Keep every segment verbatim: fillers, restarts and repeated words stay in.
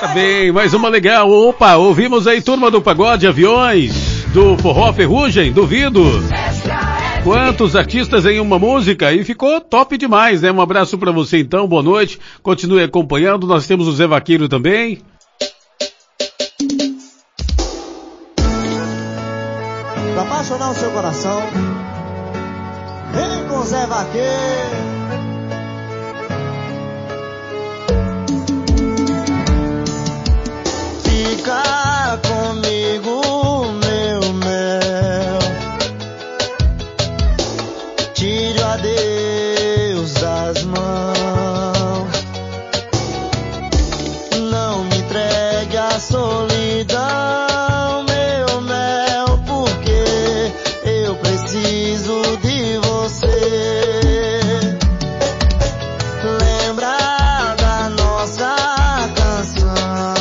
bem, mais uma legal. Opa, ouvimos aí Turma do Pagode, Aviões, do Forró Ferrugem, duvido. Quantos artistas em uma música e ficou top demais, né? Um abraço pra você então, boa noite, continue acompanhando, nós temos o Zé Vaqueiro também. Pra apaixonar o seu coração, vem com o Zé Vaqueiro. Fica comigo, meu mel, tire o adeus das mãos, não me entregue a solidão, meu mel, porque eu preciso de você. Lembra da nossa canção,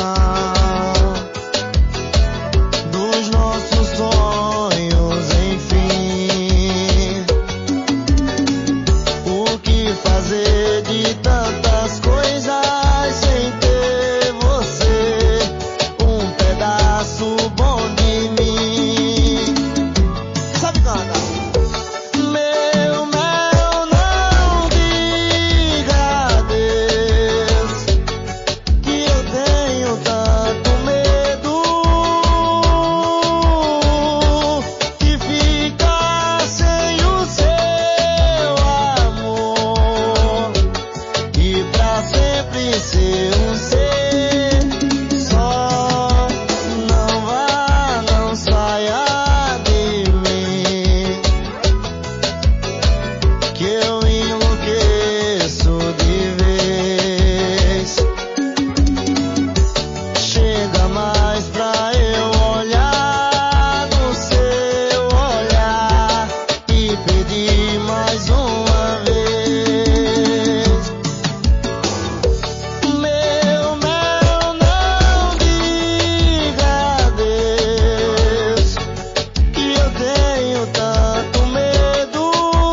dos nossos sonhos, enfim. O que fazer de tantas coisas sem ter você, um pedaço bom de mim. Sabe cantar? Meu mel, não diga adeus, que eu tenho tanto medo de ficar sem o seu amor e pra sempre ser um ser só. Não vá, não saia de mim, que eu enlouqueço de vez. Chega mais pra eu olhar no seu olhar e pedir mais uma vez. Meu mel, não diga adeus, que eu tenho tanto medo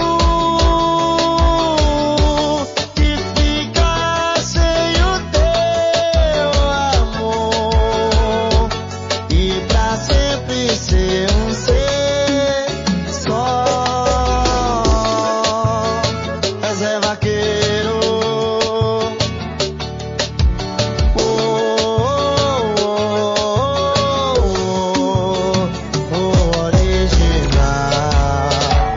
de ficar sem o teu amor e pra sempre ser um ser só. É Zé Vaqueiro, oh, oh, oh, oh, original.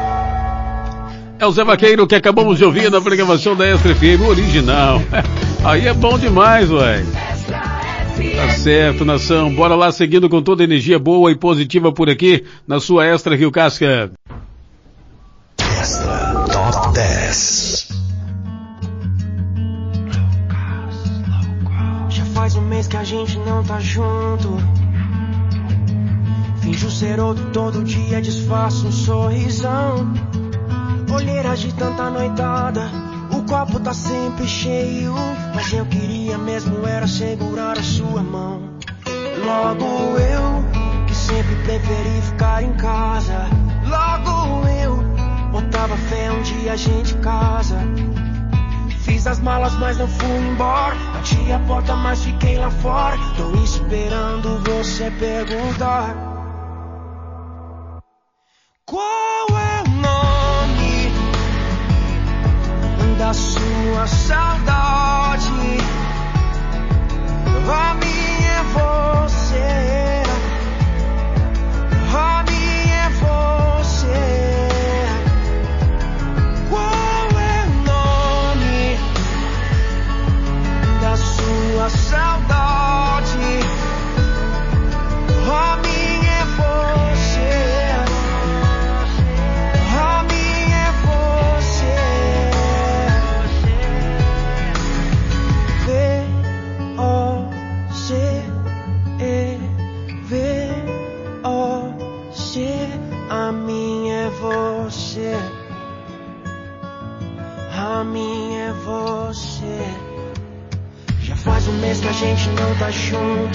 É o Zé Vaqueiro que acabamos de ouvir na programação da Extra F M original. Aí é bom demais, ué. Tá certo, nação. Bora lá, seguindo com toda a energia boa e positiva por aqui, na sua Extra Rio Casca. Extra Top dez. Já faz um mês que a gente não tá junto. Finjo ser outro todo dia, disfarço um sorrisão. Olheiras de tanta noitada, o copo tá sempre cheio. Mas eu queria mesmo era segurar a sua mão. Logo eu, que sempre preferi ficar em casa. Logo eu, botava fé um dia a gente casa. Fiz as malas mas não fui embora, bati a porta mas fiquei lá fora. Tô esperando você perguntar qual é o nome da sua saudade. A minha é você, a minha é você. Qual é o nome da sua saudade? A minha é você, a minha é você. V O C E V O C, a minha é você, a minha é você. Já faz um mês que a gente não tá junto.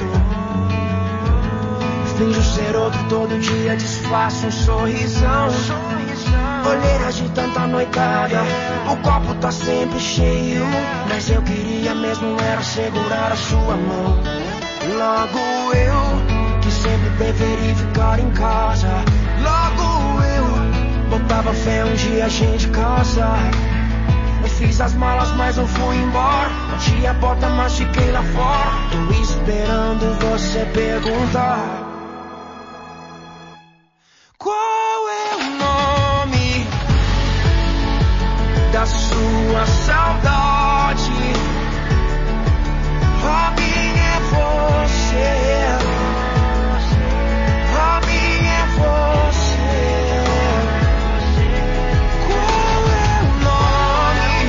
Finjo ser outro todo dia, disfarço um sorrisão. Olheiras de tanta noitada, o copo tá sempre cheio, mas eu queria mesmo era segurar a sua mão. Logo eu, que sempre preferi ficar em casa. Logo eu, botava fé um dia a gente casa. Eu fiz as malas, mas não fui embora. Bati a porta, mas fiquei lá fora. Tô esperando você perguntar qual é o nome da sua saudade. Robin é você, Robin é você. Qual é o nome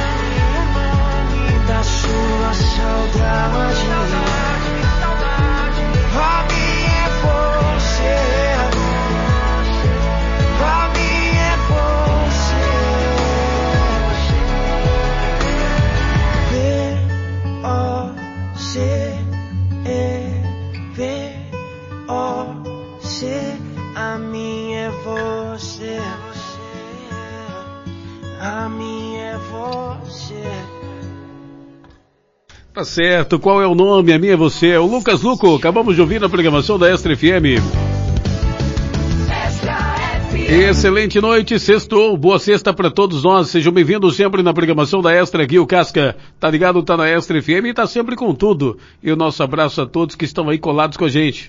da sua saudade? Robin é você, Robin é você. V O C E V O C, a minha é você, a minha é você. Tá certo, qual é o nome? A minha é você. É o Lucas Luco, acabamos de ouvir na programação da Extra F M. Excelente noite, sextou, boa sexta pra todos nós, sejam bem-vindos sempre na programação da Extra, aqui o Casca, tá ligado, tá na Extra F M e tá sempre com tudo, e o nosso abraço a todos que estão aí colados com a gente.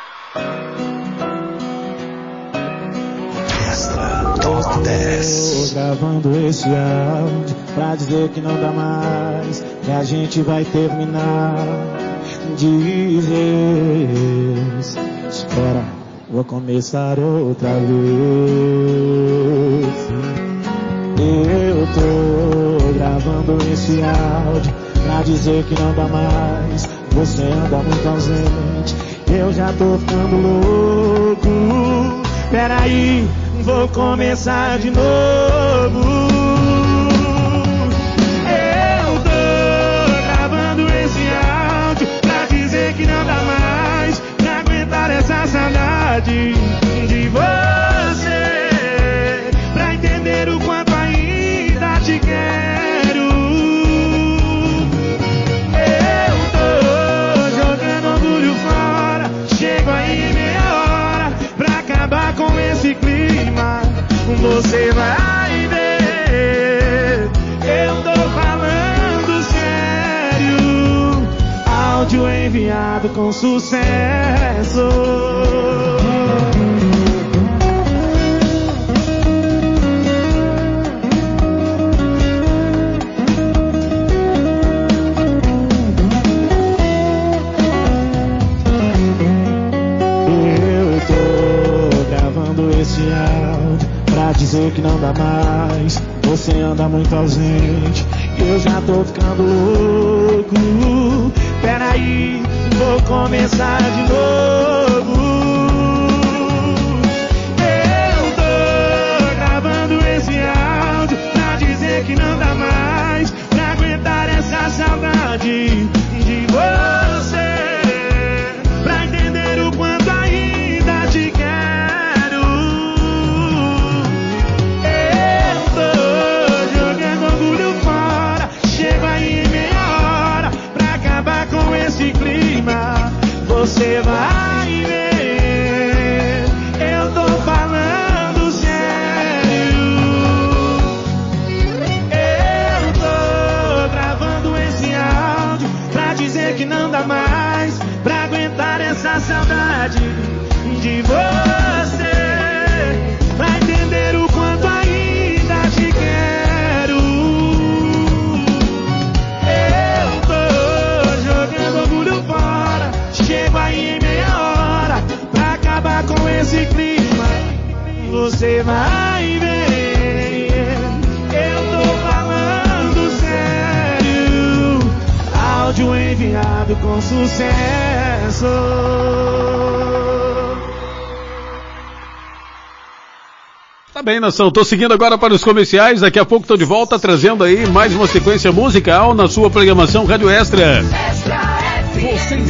Extra Top dez. Tô gravando esse áudio pra dizer que não dá mais, que a gente vai terminar de vez. Espera, vou começar outra vez. Eu tô gravando esse áudio pra dizer que não dá mais, você anda muito ausente, eu já tô ficando louco. Peraí, vou começar de novo. Eu tô gravando esse áudio pra dizer que não dá mais pra aguentar essa saudade de você, pra entender o quanto ainda te quero. Eu tô jogando orgulho fora, chego aí meia hora pra acabar com esse clima. Você vai ver, eu tô falando sério. Áudio enviado com sucesso. Eu tô gravando esse áudio pra dizer que não dá mais, você anda muito ausente, eu já tô ficando louco. Peraí, vou começar de novo. Eu tô gravando esse áudio pra dizer que não dá mais pra aguentar essa saudade de você, pra entender o quanto ainda te quero. Eu tô jogando orgulho fora, chego aí em meia hora pra acabar com esse clima. Você vai ver, eu tô falando sério. Eu tô gravando esse áudio pra dizer que não dá mais pra aguentar essa saudade de você, pra entender o quanto ainda te quero. Eu tô jogando orgulho fora, chego aí em meia hora pra acabar com esse clima. Você vai ver, eu tô falando sério. Áudio enviado com sucesso. Tá bem, nação, tô seguindo agora para os comerciais, daqui a pouco tô de volta trazendo aí mais uma sequência musical na sua programação Rádio Extra. Você está procurando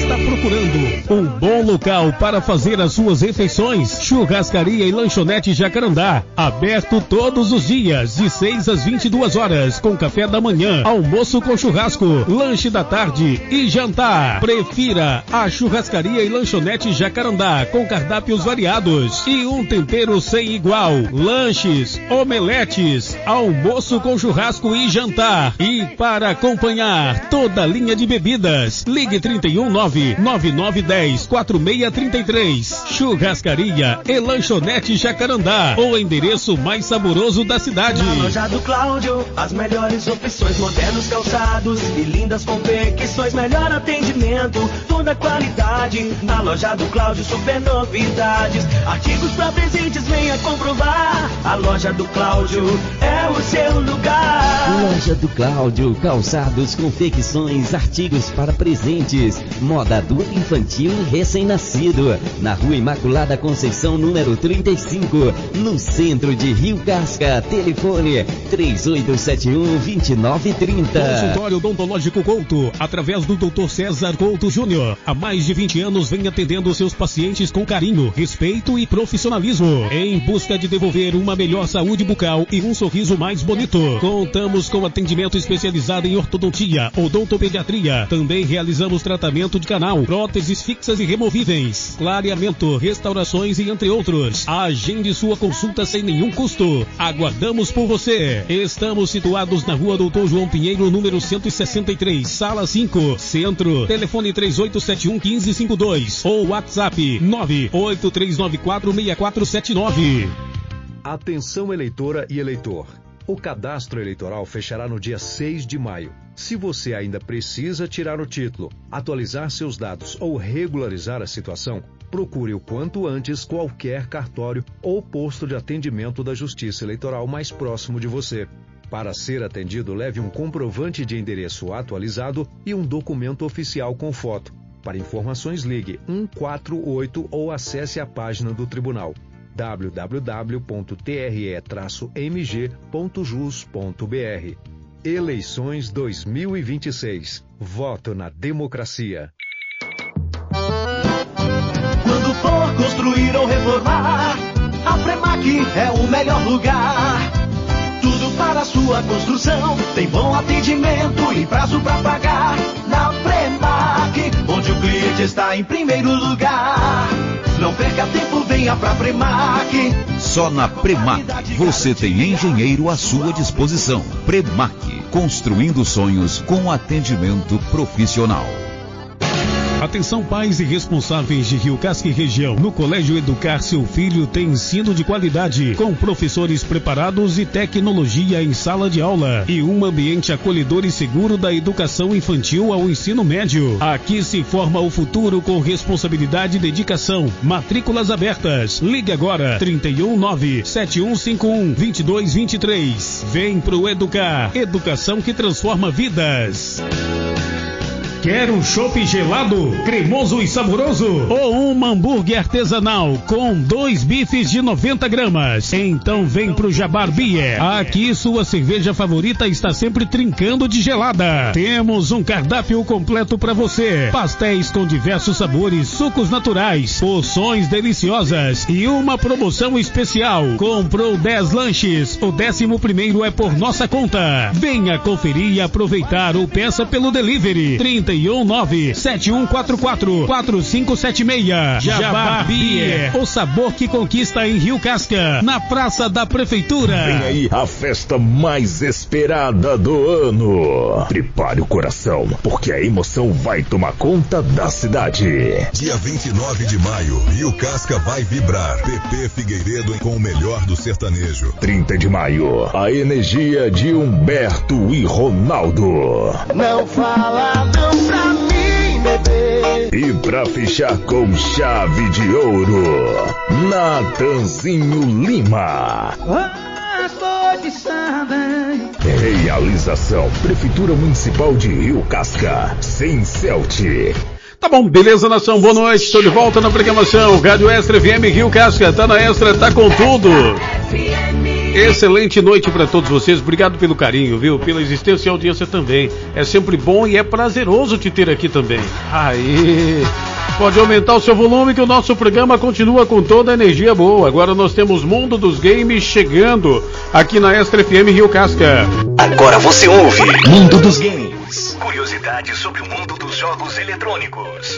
procurando um bom local para fazer as suas refeições? Churrascaria e Lanchonete Jacarandá, aberto todos os dias, de seis às vinte e duas horas, com café da manhã, almoço com churrasco, lanche da tarde e jantar. Prefira a Churrascaria e Lanchonete Jacarandá, com cardápios variados e um tempero sem igual. Lanches, omeletes, almoço com churrasco e jantar. E para acompanhar toda a linha de bebidas, ligue trinta e um, nove nove nove um zero, quatro seis três três. Churrascaria e Lanchonete Jacarandá, o endereço mais saboroso da cidade. Na loja do Cláudio, as melhores opções, modernos calçados e lindas confecções, melhor atendimento, toda qualidade. Na loja do Cláudio, super novidades, artigos para presentes, venha comprovar. A loja do Cláudio é o seu lugar. Loja do Cláudio, calçados, confecções, artigos para presentes, moda adulta, infantil e recém-nascido. Na Rua Imaculada Conceição, número trinta e cinco, no centro de Rio Casca. Telefone três oito sete um, dois nove três zero. Consultório Odontológico Couto, através do doutor César Couto Júnior. Há mais de vinte anos vem atendendo seus pacientes com carinho, respeito e profissionalismo, em busca de devolver uma melhor saúde bucal e um sorriso mais bonito. Contamos com atendimento especializado em ortodontia, odontopediatria. Também realizamos tratamento de canal, próteses fixas e removíveis, clareamento, restaurações e entre outros. Agende sua consulta sem nenhum custo. Aguardamos por você. Estamos situados na Rua Doutor João Pinheiro, número cento e sessenta e três, Sala cinco, Centro. Telefone três oito sete um, um cinco cinco dois ou WhatsApp nove oito três nove quatro, seis quatro sete nove. Atenção, eleitora e eleitor. O cadastro eleitoral fechará no dia seis de maio. Se você ainda precisa tirar o título, atualizar seus dados ou regularizar a situação, procure o quanto antes qualquer cartório ou posto de atendimento da Justiça Eleitoral mais próximo de você. Para ser atendido, leve um comprovante de endereço atualizado e um documento oficial com foto. Para informações, ligue um quatro oito ou acesse a página do Tribunal w w w ponto t r e traço m g ponto jus ponto b r. Eleições dois mil e vinte e seis. Voto na democracia. Quando for construir ou reformar, a Premac é o melhor lugar. Tudo para a sua construção, tem bom atendimento e prazo para pagar. Na Premac, onde o cliente está em primeiro lugar. Não perca tempo, venha pra Premac. Só na Premac você tem engenheiro à sua disposição. Premac, construindo sonhos com atendimento profissional. Atenção, pais e responsáveis de Rio Casca e região. No Colégio Educar seu filho tem ensino de qualidade, com professores preparados e tecnologia em sala de aula e um ambiente acolhedor e seguro da educação infantil ao ensino médio. Aqui se forma o futuro com responsabilidade e dedicação. Matrículas abertas. Ligue agora trinta e um, nove sete um cinco um, dois dois dois três. Vem pro Educar. Educação que transforma vidas. Quer um chopp gelado, cremoso e saboroso? Ou um hambúrguer artesanal com dois bifes de noventa gramas? Então vem pro Jabar Beer. Aqui sua cerveja favorita está sempre trincando de gelada. Temos um cardápio completo para você. Pastéis com diversos sabores, sucos naturais, porções deliciosas e uma promoção especial. Comprou dez lanches, o décimo primeiro é por nossa conta. Venha conferir e aproveitar ou peça pelo delivery. trinta e um, nove sete um quatro quatro, quatro cinco sete seis. Jabar Beer, o sabor que conquista em Rio Casca, na Praça da Prefeitura. Vem aí a festa mais esperada do ano. Prepare o coração, porque a emoção vai tomar conta da cidade. Dia vinte e nove de maio, Rio Casca vai vibrar. P P Figueiredo com o melhor do sertanejo. trinta de maio, a energia de Humberto e Ronaldo. Não fala não pra mim, bebê. E pra fechar com chave de ouro, Natanzinho Lima. Estou de samba. Realização Prefeitura Municipal de Rio Casca, sem Celt. Tá bom, beleza, nação, boa noite, estou de volta na programação, Rádio Extra F M Rio Casca, tá na Extra, tá com tudo. Excelente noite para todos vocês, obrigado pelo carinho, viu, pela existência e audiência também, é sempre bom e é prazeroso te ter aqui também. Aí, Pode aumentar o seu volume que o nosso programa continua com toda a energia boa. Agora nós temos Mundo dos Games chegando aqui na Extra F M Rio Casca. Agora você ouve Mundo dos Games. Curiosidades sobre o mundo dos jogos eletrônicos.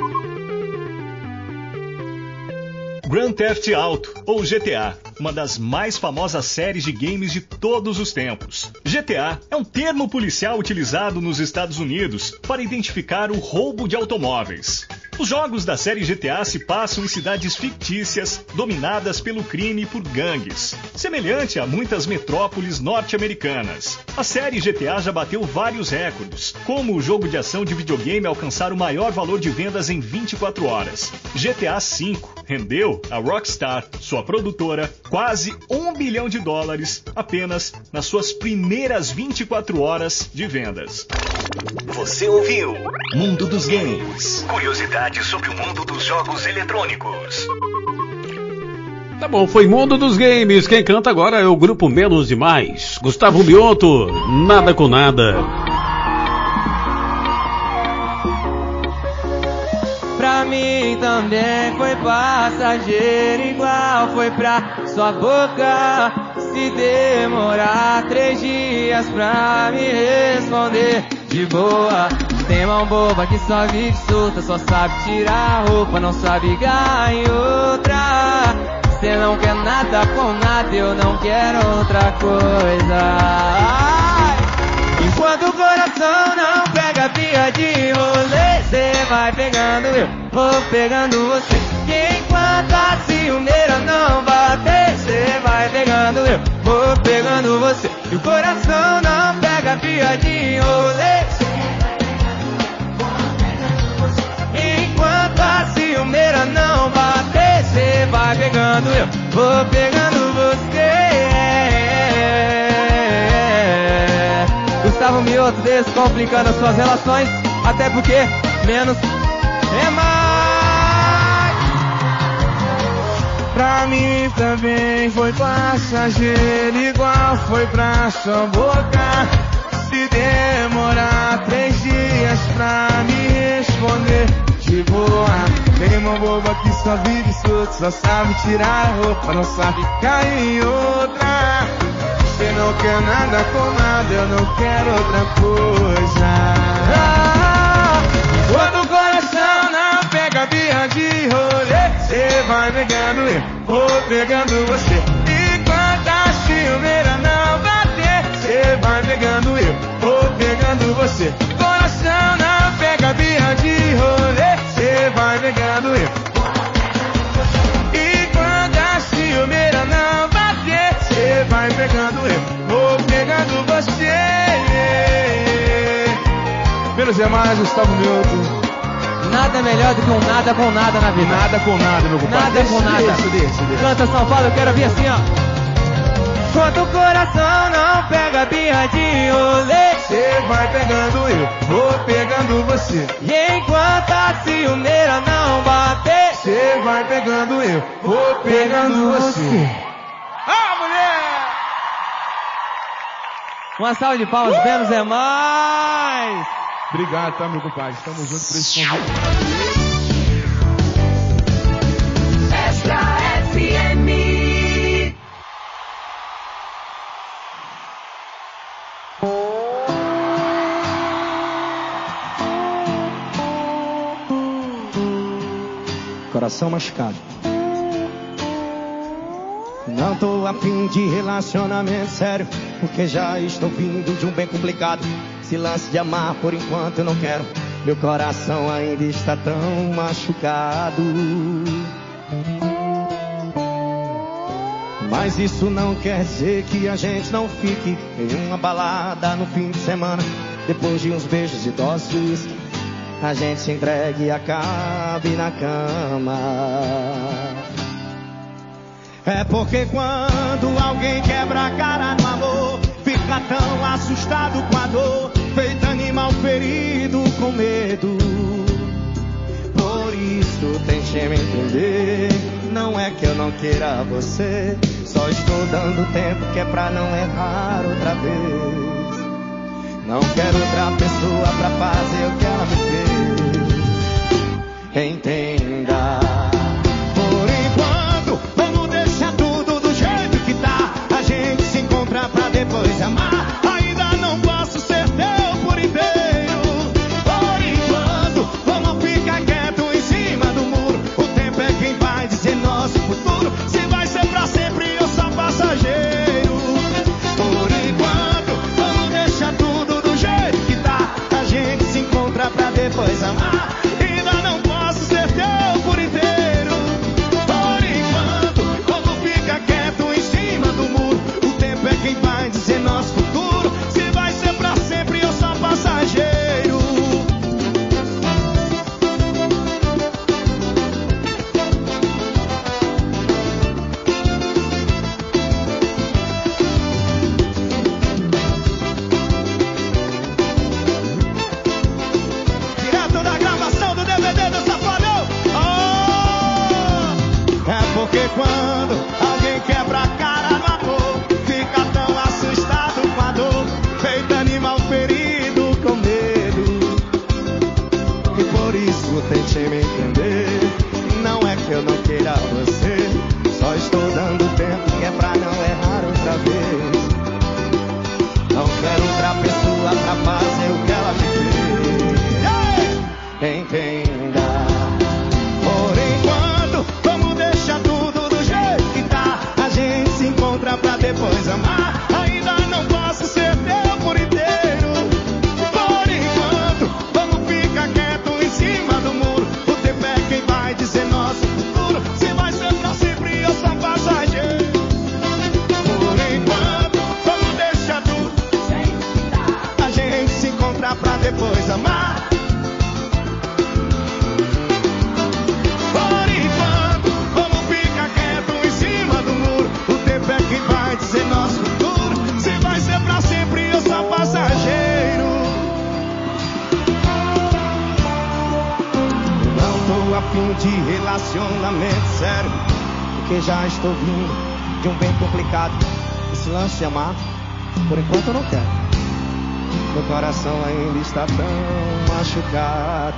Grand Theft Auto, ou G T A, uma das mais famosas séries de games de todos os tempos. G T A é um termo policial utilizado nos Estados Unidos para identificar o roubo de automóveis. Os jogos da série G T A se passam em cidades fictícias, dominadas pelo crime e por gangues, semelhante a muitas metrópoles norte-americanas. A série G T A já bateu vários recordes, como o jogo de ação de videogame alcançar o maior valor de vendas em vinte e quatro horas. G T A cinco rendeu a Rockstar, sua produtora, quase um bilhão de dólares apenas nas suas primeiras vinte e quatro horas de vendas. Você ouviu Mundo dos Games. Curiosidades sobre o mundo dos jogos eletrônicos. Tá bom, foi Mundo dos Games. Quem canta agora é o grupo Menos e Mais. Gustavo Mioto, Nada com Nada. Pra mim também foi passageiro, igual foi pra sua boca. Se demorar três dias pra me responder de boa. Tem mão boba que só vive solta, só sabe tirar a roupa, não sabe ganhar em outra. Cê não quer nada com nada, eu não quero outra coisa. Ai, enquanto o coração não pega pia de rolê, cê vai pegando eu, vou pegando você. E enquanto a ciumeira não bater, cê vai pegando eu, vou pegando você. E o coração não pega pia de rolê, enquanto a ciumeira não bater, cê vai pegando eu, vou pegando você. Gustavo Mioto descomplicando as suas relações, até porque menos é mais. Pra mim também foi passageiro, igual foi pra sua boca. Se demorar três dias pra me responder de boa. Tem uma boba que só vive solto, só sabe tirar a roupa, não sabe cair em outra. Você não quer nada com nada, eu não quero outra coisa. Ah, quando o coração não pega birra de rolê, cê vai pegando eu, vou pegando você. E quando a ciumeira não bater, cê vai pegando eu, vou pegando você. Coração não pega birra de rolê, cê vai pegando eu. E quando a ciumeira não bater, cê vai pegando eu, vou pegando você. Menos é mais, Gustavo Mioto. Nada melhor do que um nada com nada na vida. Nada com nada, meu compadre. Nada com nada. Deixa, deixa, deixa. Canta São Paulo, eu quero vir assim, ó. Quando o coração não pega birra de rolê, cê vai pegando eu, vou pegando você. E enquanto a ciumeira não bater, cê vai pegando eu, vou pegando você. Ah, mulher! Uma salva de palmas, menos é mais. Obrigado, tá, meu compadre? Estamos juntos por esse convite. Extra F M. Coração machucado. Não tô afim de relacionamento sério, porque já estou vindo de um bem complicado. Esse lance de amar por enquanto eu não quero, meu coração ainda está tão machucado. Mas isso não quer dizer que a gente não fique em uma balada no fim de semana. Depois de uns beijos e doses de uísque, a gente se entregue e acabe na cama. É porque quando alguém quebra a cara no amor, fica tão assustado com a dor, feito animal ferido com medo. Por isso tente me entender, não é que eu não queira você, só estou dando tempo que é pra não errar outra vez. Não quero outra pessoa pra fazer o que ela me fez. entenda. Por enquanto, vamos deixar tudo do jeito que tá. A gente se encontra pra depois amar. Ainda não posso ser teu por inteiro. Por enquanto, vamos ficar quieto em cima do muro. O tempo é quem vai dizer nosso futuro. Se vai ser pra sempre ou só passageiro. Por enquanto, vamos deixar tudo do jeito que tá. A gente se encontra pra depois amar. Ainda não posso ser teu por inteiro. Por enquanto, vamos ficar quieto em cima do muro. O tempo é quem vai dizer nosso futuro. Se vai ser pra sempre ou só passageiro. Direto da gravação do D V D do Safadão. Oh! É porque quando alguém quebra a cara no amor, fica tão assustado com a dor, feito animal ferido com medo. E por isso tente me entender. Não é que eu não queira você, só estou dando tempo que é pra não errar outra vez. Não quero outra pessoa pra fazer o que ela me fez. Entenda. Por enquanto, vamos deixar tudo do jeito que tá. A gente se encontra pra depois amar. Ainda não posso ser teu por inteiro. Por enquanto, vamos ficar quieto em cima do muro. O tempo é quem vai dizer nosso futuro. Se vai ser pra sempre ou só passageiro. Por enquanto, vamos deixar tudo do jeito que tá. A gente se encontra pra depois amar. Por enquanto, vamos ficar quieto em cima do muro. O tempo é quem vai dizer nosso futuro. Se vai ser pra sempre ou só passageiro. Não tô a fim de relacionamento sério, porque já estou vindo de um bem complicado. Esse lance de amar, por enquanto eu não quero. Meu coração ainda está tão machucado.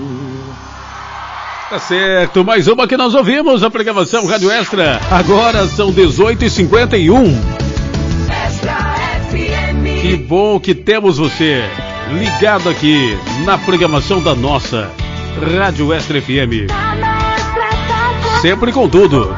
Tá certo, mais uma que nós ouvimos, a programação Rádio Extra. Agora são dezoito e cinquenta e um. Extra F M. Que bom que temos você ligado aqui na programação da nossa Rádio Extra F M. Sempre com tudo.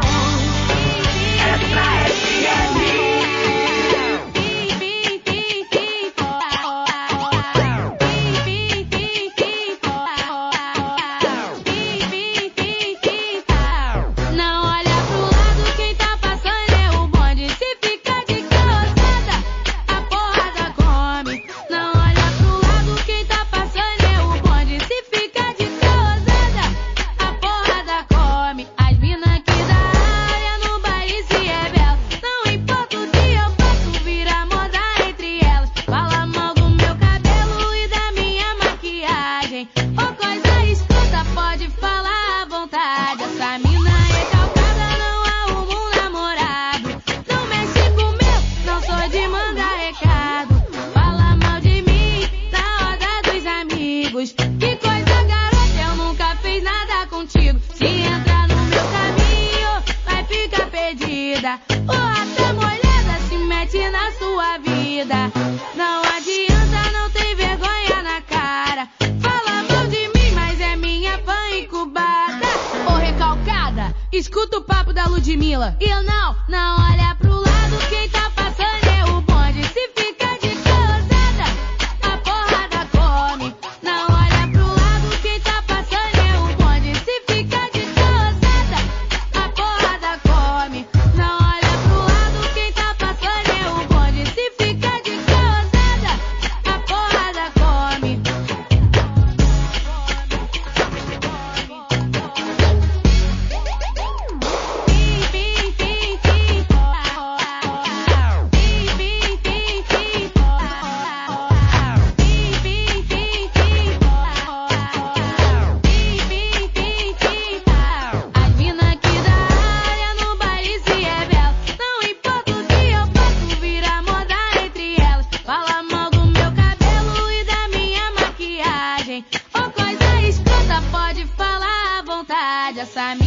Não olha pro lado, quem tá passando é o bonde. Se fica de calçada, a porrada come. Não olha pro lado, quem tá passando é o bonde. Se fica de calçada, a porrada come. As mina aqui da área no baile se rebela. Não importa o que eu faço, vira moda entre elas. Fala mal do meu cabelo e da minha maquiagem. Ô coisa escuta, pode falar à vontade. Essa mina recalcada não arruma um namorado. Não mexe com meu, não sou de mandar recado. Fala mal de mim na roda dos amigos. Que coisa, garota, eu nunca fiz nada contigo. Se entrar no meu caminho, vai ficar perdida. Ou até molhada se mete na sua vida. Não adianta, não tem vergonha na cara. Fala mal de mim, mas é minha fã incubada. Ô recalcada, escuta o papo da Ludmilla. E eu não, não olha pro lado, quem tá passando é o bonde. Se fica de calçada, a porrada come. Não olha pro lado, quem tá passando é o bonde. Se fica de calçada, a porrada come. Não olha pro lado, quem tá passando é o bonde. Se fica de calçada, a porrada come. Pim, pim, pim, pim.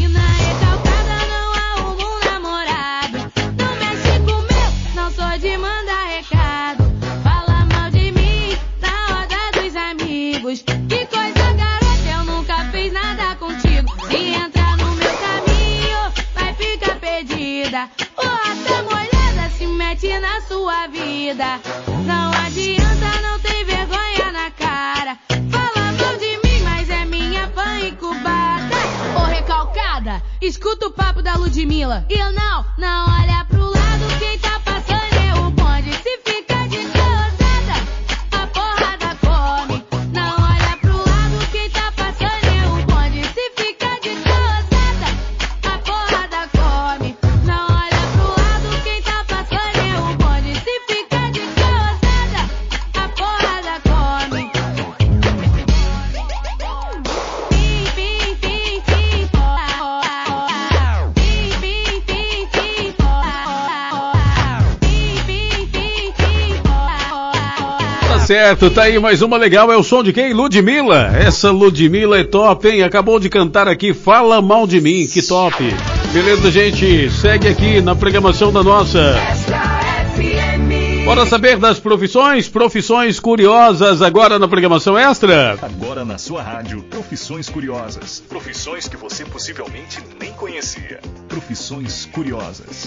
Menina recalcada, não arruma um namorado. Não mexe com o meu, não sou de mandar recado. Fala mal de mim na roda dos amigos. Que coisa, garota, eu nunca fiz nada contigo. Se entrar no meu caminho, vai ficar perdida. O rata molhada se mete na sua vida. Não adianta, não tem vergonha na cara. Fala mal de mim, mas é minha fã incubada. Ô recalcada, escuta o papo da Ludmilla. E não, não olha pro lado, quem tá passando é o bonde. Se fica de cansada, a porrada come. Não olha pro lado, quem tá passando é o bonde. Se fica de cansada, a porrada come. Não olha pro lado, quem tá passando é o bonde. Se fica de cansada, a porrada come. Pim, pim, pim, pim, porra. Pim, pim, pim, pim, porra. Pim, pim, pim, pim, porra. Tá certo, tá aí mais uma legal, é o som de quem? Ludmilla. Essa Ludmilla é top, hein? Acabou de cantar aqui, Fala Mal de Mim, que top. Beleza, gente? Segue aqui na programação da nossa. Bora saber das profissões? Profissões curiosas agora na programação extra. Agora na sua rádio, profissões curiosas. Profissões que você possivelmente nem conhecia. Profissões curiosas.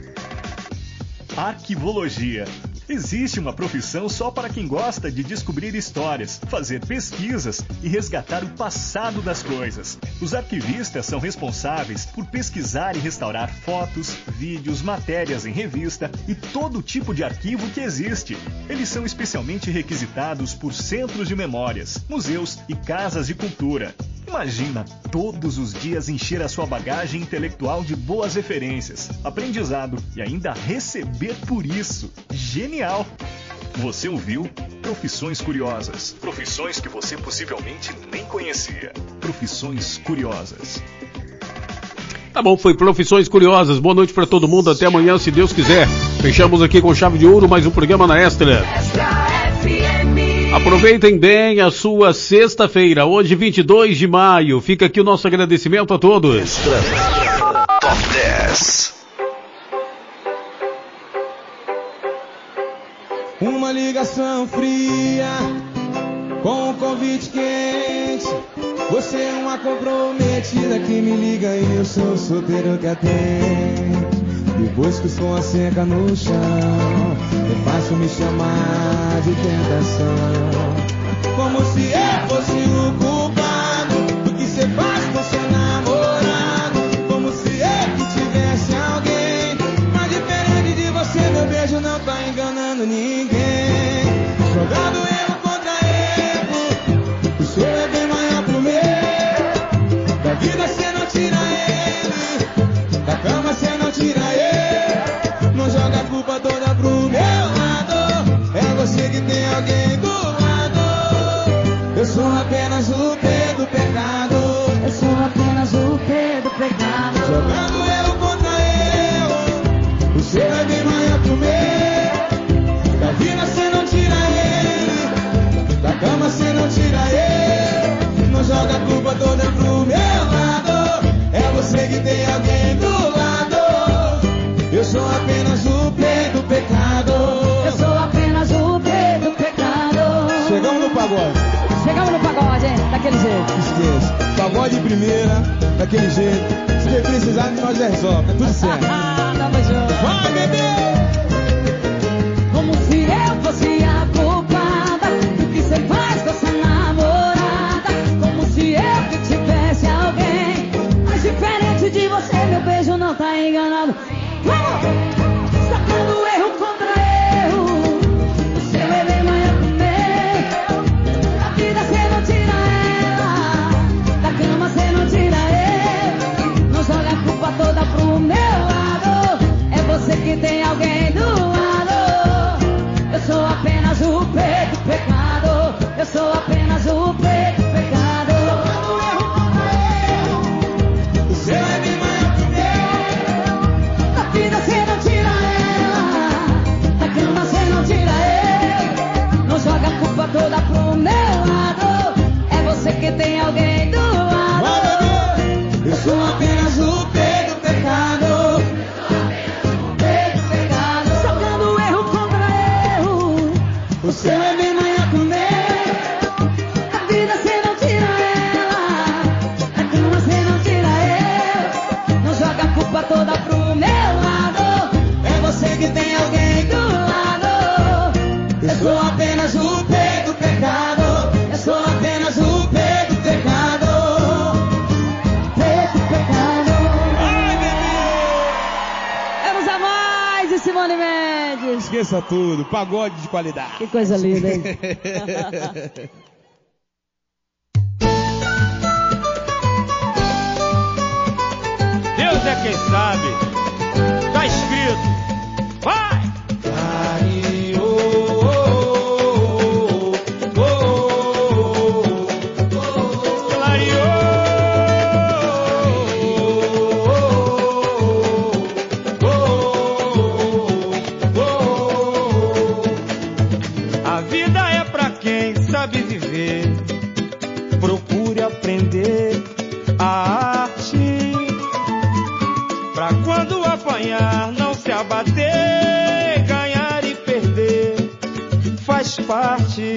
Arquivologia. Existe uma profissão só para quem gosta de descobrir histórias, fazer pesquisas e resgatar o passado das coisas. Os arquivistas são responsáveis por pesquisar e restaurar fotos, vídeos, matérias em revista e todo tipo de arquivo que existe. Eles são especialmente requisitados por centros de memórias, museus e casas de cultura. Imagina todos os dias encher a sua bagagem intelectual de boas referências, aprendizado e ainda receber por isso. Genial! Você ouviu Profissões Curiosas. Profissões que você possivelmente nem conhecia. Profissões Curiosas. Tá bom, foi Profissões Curiosas. Boa noite pra todo mundo, até amanhã, se Deus quiser. Fechamos aqui com chave de ouro, mais um programa na Extra. Aproveitem bem a sua sexta-feira, hoje vinte e dois de maio. Fica aqui o nosso agradecimento a todos. Extra Top dez. Uma ligação fria com um convite quente. Você é uma comprometida que me liga e eu sou solteiro que atende. Depois que o som asseca no chão, é fácil me chamar de tentação. Como se eu fosse o culpado do que cê faz com seu namorado. Como se eu que tivesse alguém. Mas diferente de você, meu beijo não tá enganando ninguém. Jogando erro contra erro, o seu é bem maior pro meu. Da vida cê não tira ele, da cama cê não tira ele. Não joga a culpa toda pro meu lado. É você que tem alguém do lado. Eu sou apenas o P do pecado. Eu sou apenas o P do pecado. Jogando erro contra erro, o seu é bem maior pro meu. Da vida cê não tira ele, da cama cê não tira ele. Não joga a culpa toda pro meu lado. É você que tem alguém do lado. Eu sou apenas o P do pecado. Eu sou apenas o P do pecado. Chegamos no pagode. Chegamos no pagode, hein? Daquele jeito. Esqueça. Pagode de primeira, daquele jeito. Se precisar, nós já resolve. Tá tudo certo. Tamo junto. Vai, bebê! Como se eu fosse a culpada do que cê faz com essa namorada. Como se eu que tivesse alguém. Mas diferente de você, meu beijo não tá enganado. Vamos! Sacando erro contra erro. O seu é bem maior que o meu. Da vida cê não tira ela, da cama cê não tira ele. Não joga a culpa toda pro meu lado. É você que tem alguém do lado. Eu sou apenas o P do pecado. Eu sou apenas o P do pecado. Sacando erro contra erro, o seu é bem maior que o meu. Da vida cê não Esqueça tudo, pagode de qualidade. Que coisa linda, hein? Deus é quem sabe. Tá escrito. Vai! A vida é pra quem sabe viver. Procure aprender a arte, pra quando apanhar não se abater. Ganhar e perder faz parte.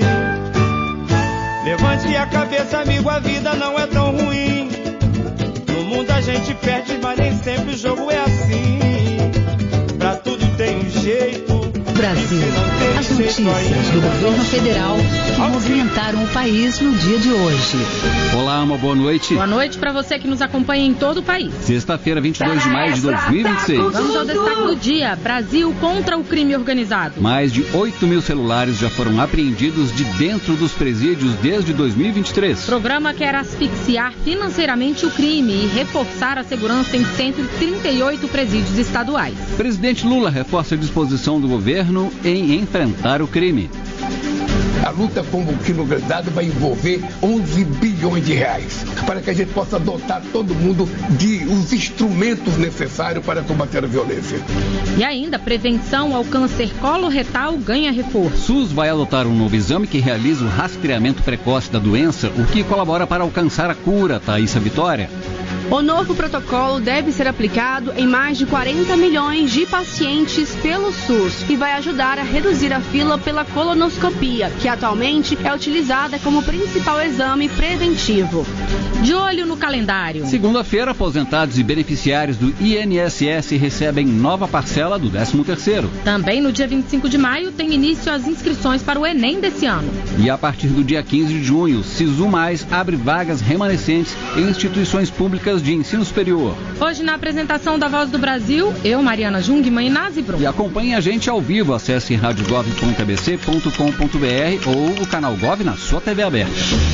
Levante a cabeça, amigo, a vida não é tão ruim. No mundo a gente perde, mas nem sempre o jogo é assim. Pra tudo tem um jeito. Brasil, as notícias do governo federal que movimentaram o país no dia de hoje. Olá, uma boa noite. Boa noite para você que nos acompanha em todo o país. Sexta-feira, vinte e dois de maio de dois mil e vinte e seis. Vamos ao destaque do dia. Brasil contra o crime organizado. Mais de oito mil celulares já foram apreendidos de dentro dos presídios desde dois mil e vinte e três. O programa quer asfixiar financeiramente o crime e reforçar a segurança em cento e trinta e oito presídios estaduais. Presidente Lula reforça a disposição do governo em enfrentar o crime. A luta contra o crime organizado vai envolver onze bilhões de reais, para que a gente possa dotar todo mundo de os instrumentos necessários para combater a violência. E ainda, prevenção ao câncer coloretal ganha reforço. SUS vai adotar um novo exame que realiza o rastreamento precoce da doença, o que colabora para alcançar a cura, Thaísa Vitória. O novo protocolo deve ser aplicado em mais de quarenta milhões de pacientes pelo SUS e vai ajudar a reduzir a fila pela colonoscopia, que atualmente é utilizada como principal exame preventivo. De olho no calendário. Segunda-feira, aposentados e beneficiários do I N S S recebem nova parcela do décimo terceiro. Também no dia vinte e cinco de maio tem início as inscrições para o Enem desse ano. E a partir do dia quinze de junho, Sisu Mais abre vagas remanescentes em instituições públicas de ensino superior. Hoje, na apresentação da Voz do Brasil, eu, Mariana Jungmann e Nazi Brum. E acompanhe a gente ao vivo. Acesse rádio gov ponto a b c ponto com ponto b r ou o canal Gov na sua T V aberta.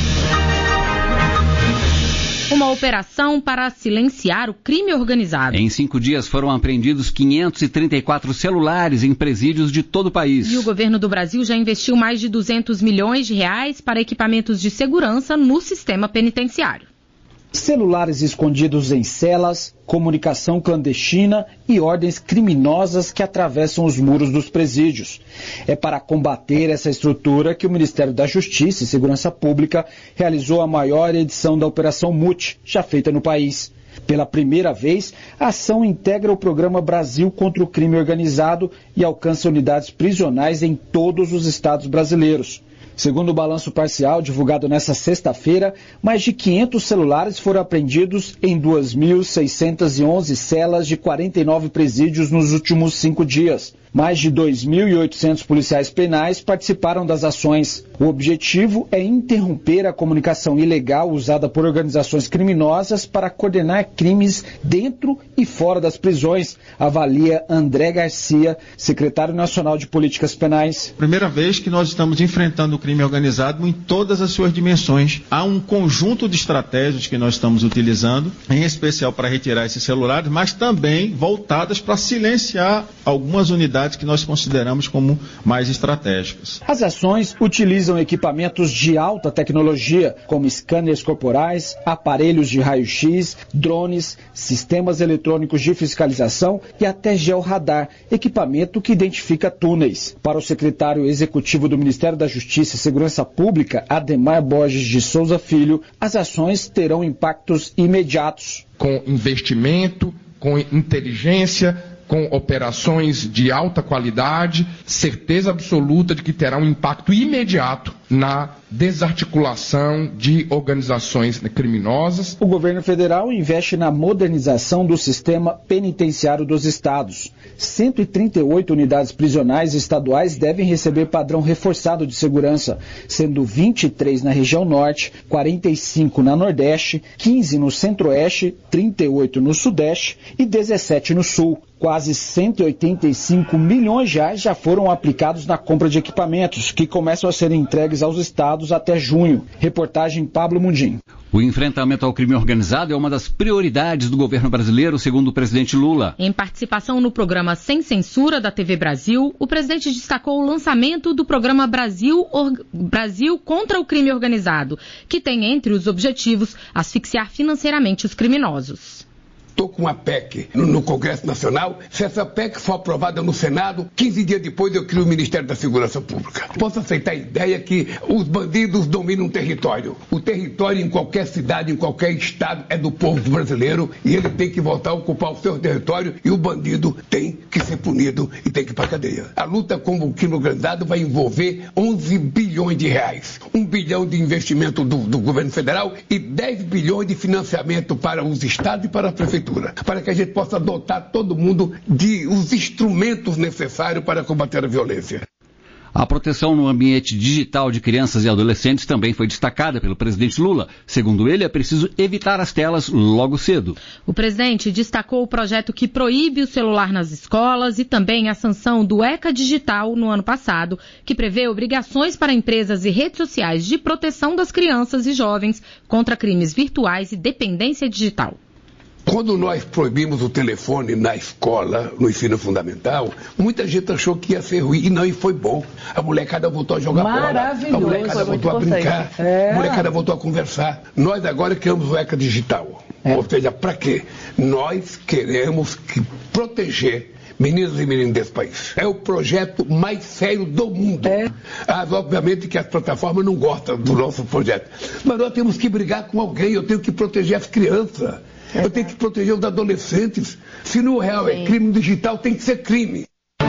Uma operação para silenciar o crime organizado. Em cinco dias foram apreendidos quinhentos e trinta e quatro celulares em presídios de todo o país. E o governo do Brasil já investiu mais de duzentos milhões de reais para equipamentos de segurança no sistema penitenciário. Celulares escondidos em celas, comunicação clandestina e ordens criminosas que atravessam os muros dos presídios. É para combater essa estrutura que o Ministério da Justiça e Segurança Pública realizou a maior edição da Operação M U T, já feita no país. Pela primeira vez, a ação integra o programa Brasil contra o Crime Organizado e alcança unidades prisionais em todos os estados brasileiros. Segundo o balanço parcial divulgado nesta sexta-feira, mais de quinhentos celulares foram apreendidos em duas mil seiscentas e onze celas de quarenta e nove presídios nos últimos cinco dias. Mais de dois mil e oitocentos policiais penais participaram das ações. O objetivo é interromper a comunicação ilegal usada por organizações criminosas para coordenar crimes dentro e fora das prisões, avalia André Garcia, secretário nacional de Políticas Penais. Primeira vez que nós estamos enfrentando o crime organizado em todas as suas dimensões. Há um conjunto de estratégias que nós estamos utilizando, em especial para retirar esses celulares, mas também voltadas para silenciar algumas unidades que nós consideramos como mais estratégicas. As ações utilizam equipamentos de alta tecnologia, como scanners corporais, aparelhos de raio-x, drones, sistemas eletrônicos de fiscalização e até georradar, equipamento que identifica túneis. Para o secretário executivo do Ministério da Justiça e Segurança Pública, Ademar Borges de Souza Filho, as ações terão impactos imediatos. Com investimento, com inteligência, com operações de alta qualidade, certeza absoluta de que terá um impacto imediato na desarticulação de organizações criminosas. O governo federal investe na modernização do sistema penitenciário dos estados. cento e trinta e oito unidades prisionais estaduais devem receber padrão reforçado de segurança, sendo vinte e três na região norte, quarenta e cinco na nordeste, quinze no centro-oeste, trinta e oito no sudeste e dezessete no sul. Quase cento e oitenta e cinco milhões de reais já foram aplicados na compra de equipamentos, que começam a ser entregues aos estados até junho. Reportagem Pablo Mundim. O enfrentamento ao crime organizado é uma das prioridades do governo brasileiro, segundo o presidente Lula. Em participação no programa Sem Censura da T V Brasil, o presidente destacou o lançamento do programa Brasil, Or... Brasil contra o Crime Organizado, que tem entre os objetivos asfixiar financeiramente os criminosos. Estou com uma P E C no, no Congresso Nacional. Se essa P E C for aprovada no Senado, quinze dias depois eu crio o Ministério da Segurança Pública. Posso aceitar a ideia que os bandidos dominam o território. O território em qualquer cidade, em qualquer estado, é do povo brasileiro e ele tem que voltar a ocupar o seu território e o bandido tem que ser punido e tem que ir para a cadeia. A luta contra o crime organizado vai envolver onze bilhões de reais. um bilhão de investimento do, do governo federal e dez bilhões de financiamento para os estados e para a prefeitura, para que a gente possa dotar todo mundo de os instrumentos necessários para combater a violência. A proteção no ambiente digital de crianças e adolescentes também foi destacada pelo presidente Lula. Segundo ele, é preciso evitar as telas logo cedo. O presidente destacou o projeto que proíbe o celular nas escolas e também a sanção do ECA Digital no ano passado, que prevê obrigações para empresas e redes sociais de proteção das crianças e jovens contra crimes virtuais e dependência digital. Quando nós proibimos o telefone na escola, no ensino fundamental, muita gente achou que ia ser ruim e não, e foi bom. A molecada voltou a jogar bola, a molecada voltou a brincar, é. a molecada voltou a conversar. Nós agora criamos o ECA Digital. É. Ou seja, para quê? Nós queremos que proteger meninas e meninos desse país. É o projeto mais sério do mundo. É. Ah, obviamente que as plataformas não gostam do nosso projeto. Mas nós temos que brigar com alguém, eu tenho que proteger as crianças. Eu tenho que proteger os adolescentes. Se no real Sim. é crime digital, tem que ser crime.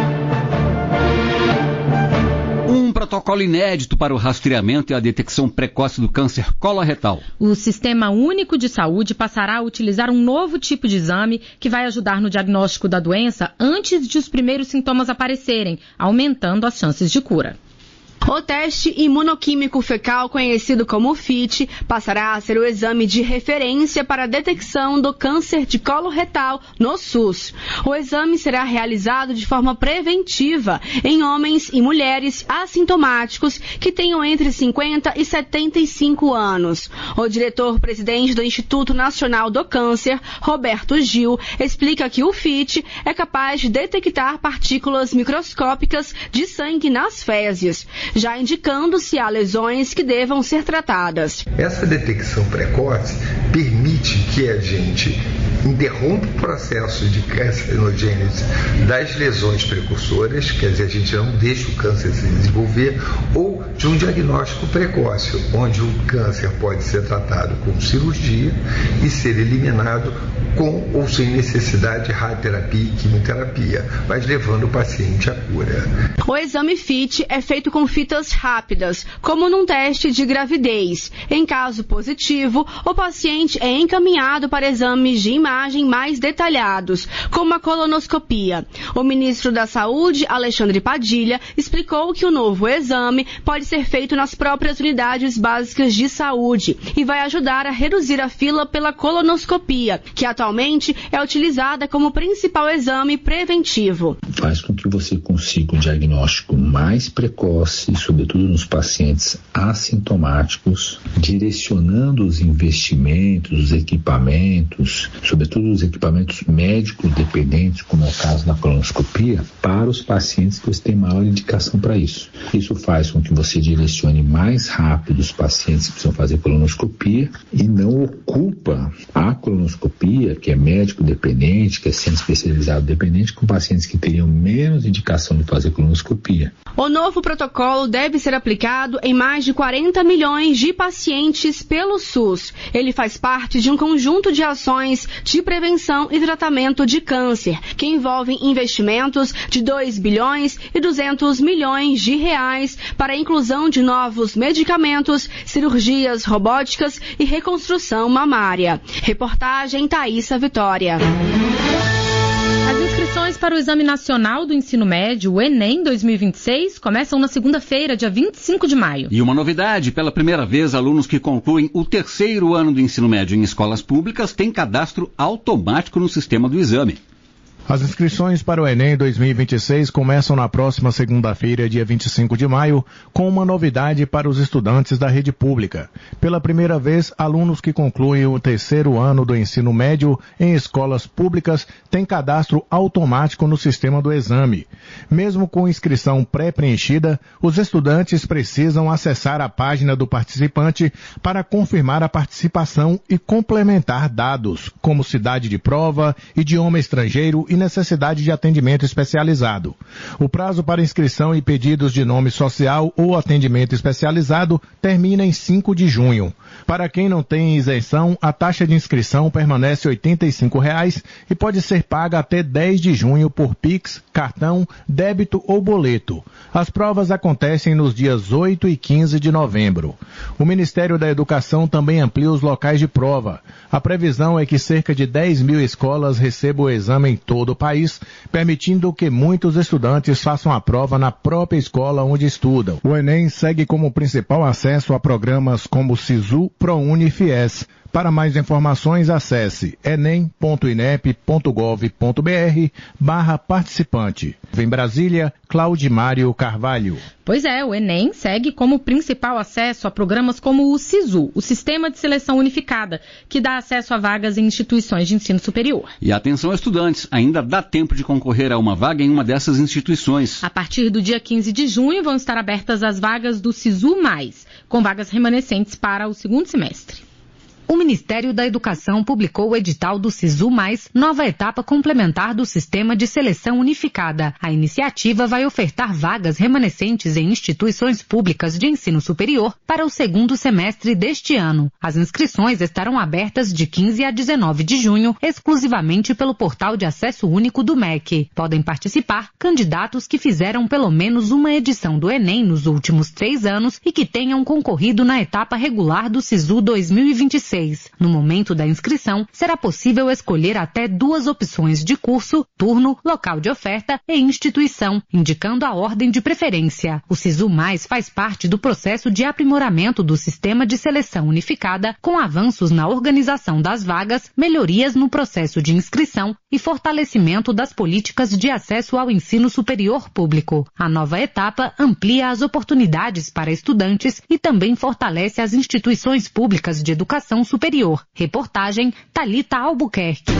Um protocolo inédito para o rastreamento e a detecção precoce do câncer coloretal. O Sistema Único de Saúde passará a utilizar um novo tipo de exame que vai ajudar no diagnóstico da doença antes de os primeiros sintomas aparecerem, aumentando as chances de cura. O teste imunoquímico fecal, conhecido como F I T, passará a ser o exame de referência para a detecção do câncer de colo retal no SUS. O exame será realizado de forma preventiva em homens e mulheres assintomáticos que tenham entre cinquenta e setenta e cinco anos. O diretor-presidente do Instituto Nacional do Câncer, Roberto Gil, explica que o F I T é capaz de detectar partículas microscópicas de sangue nas fezes, já indicando se há lesões que devam ser tratadas. Essa detecção precoce permite que a gente interrompa o processo de carcinogênese das lesões precursoras, quer dizer, a gente não deixa o câncer se desenvolver, ou de um diagnóstico precoce, onde o câncer pode ser tratado com cirurgia e ser eliminado com ou sem necessidade de radioterapia e quimioterapia, mas levando o paciente à cura. O exame F I T é feito com fitas rápidas, como num teste de gravidez. Em caso positivo, o paciente é encaminhado para exames de imagem mais detalhados, como a colonoscopia. O ministro da Saúde, Alexandre Padilha, explicou que o novo exame pode ser feito nas próprias unidades básicas de saúde e vai ajudar a reduzir a fila pela colonoscopia, que atualmente é utilizada como principal exame preventivo. Faz com que você consiga um diagnóstico mais precoce, sobretudo nos pacientes assintomáticos, direcionando os investimentos, os equipamentos, sobretudo os equipamentos médicos dependentes, como é o caso da colonoscopia, para os pacientes que você tem maior indicação para isso. Isso faz com que você direcione mais rápido os pacientes que precisam fazer colonoscopia e não ocupa a colonoscopia, que é médico dependente, que é centro especializado dependente, com pacientes que teriam menos indicação de fazer colonoscopia. O novo protocolo deve ser aplicado em mais de quarenta milhões de pacientes pelo SUS. Ele faz parte de um conjunto de ações de prevenção e tratamento de câncer, que envolvem investimentos de dois bilhões e duzentos milhões de reais para a inclusão inclusão de novos medicamentos, cirurgias robóticas e reconstrução mamária. Reportagem Thaísa Vitória. As inscrições para o Exame Nacional do Ensino Médio, o Enem dois mil e vinte e seis, começam na segunda-feira, dia vinte e cinco de maio. E uma novidade, pela primeira vez, alunos que concluem o terceiro ano do ensino médio em escolas públicas têm cadastro automático no sistema do exame. As inscrições para o Enem dois mil e vinte e seis começam na próxima segunda-feira, dia vinte e cinco de maio, com uma novidade para os estudantes da rede pública. Pela primeira vez, alunos que concluem o terceiro ano do ensino médio em escolas públicas têm cadastro automático no sistema do exame. Mesmo com inscrição pré-preenchida, os estudantes precisam acessar a página do participante para confirmar a participação e complementar dados, como cidade de prova, idioma estrangeiro e necessidade de atendimento especializado. O prazo para inscrição e pedidos de nome social ou atendimento especializado termina em cinco de junho. Para quem não tem isenção, a taxa de inscrição permanece oitenta e cinco reais e pode ser paga até dez de junho por Pix, cartão, débito ou boleto. As provas acontecem nos dias oito e quinze de novembro. O Ministério da Educação também amplia os locais de prova. A previsão é que cerca de dez mil escolas recebam o exame em todo o país, permitindo que muitos estudantes façam a prova na própria escola onde estudam. O Enem segue como principal acesso a programas como SISU, ProUni e FIES. Para mais informações, acesse enem ponto inep ponto gov ponto br barra participante. Em Brasília, Claudimário Carvalho. Pois é, o Enem segue como principal acesso a programas como o SISU, o Sistema de Seleção Unificada, que dá acesso a vagas em instituições de ensino superior. E atenção, estudantes, ainda dá tempo de concorrer a uma vaga em uma dessas instituições. A partir do dia quinze de junho vão estar abertas as vagas do SISU+, com vagas remanescentes para o segundo semestre. O Ministério da Educação publicou o edital do SISU+, nova etapa complementar do Sistema de Seleção Unificada. A iniciativa vai ofertar vagas remanescentes em instituições públicas de ensino superior para o segundo semestre deste ano. As inscrições estarão abertas de quinze a dezenove de junho, exclusivamente pelo portal de acesso único do M E C. Podem participar candidatos que fizeram pelo menos uma edição do Enem nos últimos três anos e que tenham concorrido na etapa regular do SISU dois mil e vinte e seis. No momento da inscrição, será possível escolher até duas opções de curso, turno, local de oferta e instituição, indicando a ordem de preferência. O SISU+, faz parte do processo de aprimoramento do Sistema de Seleção Unificada, com avanços na organização das vagas, melhorias no processo de inscrição e fortalecimento das políticas de acesso ao ensino superior público. A nova etapa amplia as oportunidades para estudantes e também fortalece as instituições públicas de educação superior. Reportagem Thalita Albuquerque.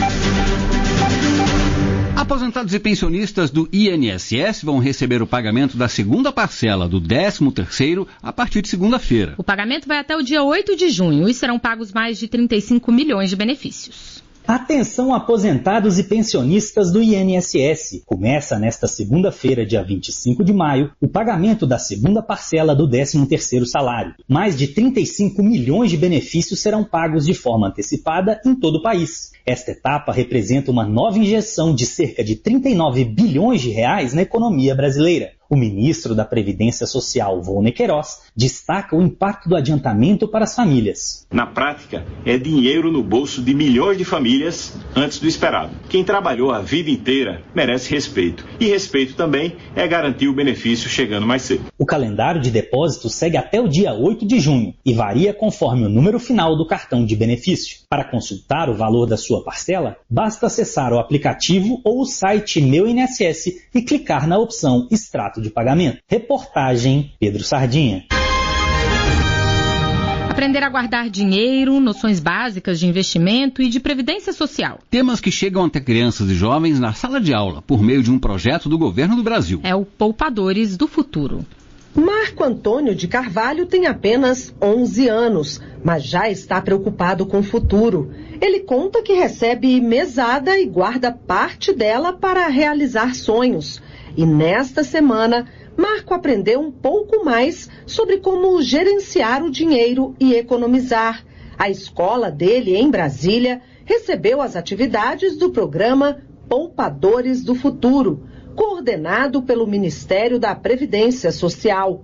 Aposentados e pensionistas do I N S S vão receber o pagamento da segunda parcela do décimo terceiro a partir de segunda-feira. O pagamento vai até o dia oito de junho e serão pagos mais de trinta e cinco milhões de benefícios. Atenção, aposentados e pensionistas do I N S S. Começa nesta segunda-feira, dia vinte e cinco de maio, o pagamento da segunda parcela do décimo terceiro salário. Mais de trinta e cinco milhões de benefícios serão pagos de forma antecipada em todo o país. Esta etapa representa uma nova injeção de cerca de trinta e nove bilhões de reais na economia brasileira. O ministro da Previdência Social, Volney Queiroz, destaca o impacto do adiantamento para as famílias. Na prática, é dinheiro no bolso de milhões de famílias antes do esperado. Quem trabalhou a vida inteira merece respeito. E respeito também é garantir o benefício chegando mais cedo. O calendário de depósitos segue até o dia oito de junho e varia conforme o número final do cartão de benefício. Para consultar o valor da sua parcela, basta acessar o aplicativo ou o site Meu I N S S e clicar na opção Extrato de pagamento. Reportagem Pedro Sardinha. Aprender a guardar dinheiro, noções básicas de investimento e de previdência social. Temas que chegam até crianças e jovens na sala de aula, por meio de um projeto do governo do Brasil. É o Poupadores do Futuro. Marco Antônio de Carvalho tem apenas onze anos, mas já está preocupado com o futuro. Ele conta que recebe mesada e guarda parte dela para realizar sonhos. E nesta semana, Marco aprendeu um pouco mais sobre como gerenciar o dinheiro e economizar. A escola dele, em Brasília, recebeu as atividades do programa Poupadores do Futuro, coordenado pelo Ministério da Previdência Social.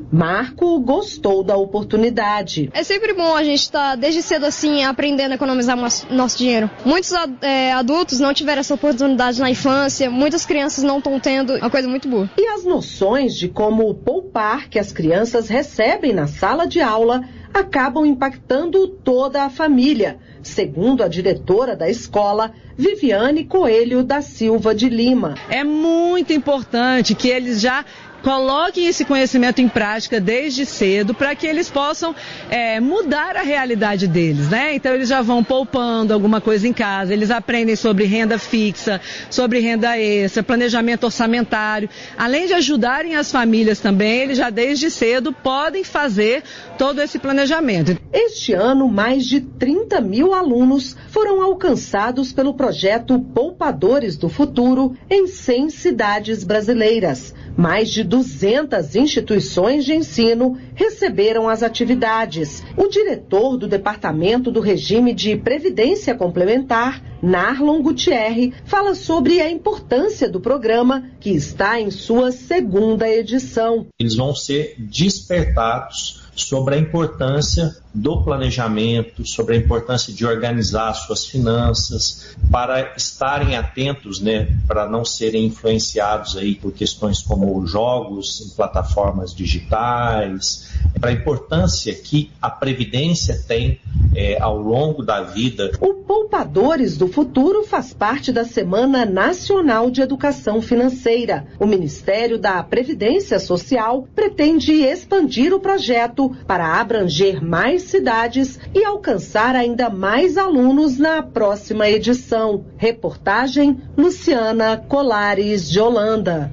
Marco gostou da oportunidade. É sempre bom a gente estar desde cedo assim aprendendo a economizar nosso dinheiro. Muitos é, adultos não tiveram essa oportunidade na infância, muitas crianças não estão tendo, uma coisa muito boa. E as noções de como poupar que as crianças recebem na sala de aula acabam impactando toda a família, segundo a diretora da escola, Viviane Coelho da Silva de Lima. É muito importante que eles já coloquem esse conhecimento em prática desde cedo para que eles possam é, mudar a realidade deles, né? Então eles já vão poupando alguma coisa em casa, eles aprendem sobre renda fixa, sobre renda extra, planejamento orçamentário. Além de ajudarem as famílias também, eles já desde cedo podem fazer todo esse planejamento. Este ano, mais de trinta mil alunos foram alcançados pelo projeto Poupadores do Futuro em cem cidades brasileiras. Mais de duzentas instituições de ensino receberam as atividades. O diretor do Departamento do Regime de Previdência Complementar, Narlon Gutierre, fala sobre a importância do programa, que está em sua segunda edição. Eles vão ser despertados sobre a importância do planejamento, sobre a importância de organizar suas finanças, para estarem atentos, né, para não serem influenciados aí por questões como jogos em plataformas digitais, para a importância que a Previdência tem é, ao longo da vida. O Poupadores do Futuro faz parte da Semana Nacional de Educação Financeira. O Ministério da Previdência Social pretende expandir o projeto para abranger mais cidades e alcançar ainda mais alunos na próxima edição. Reportagem Luciana Colares de Holanda.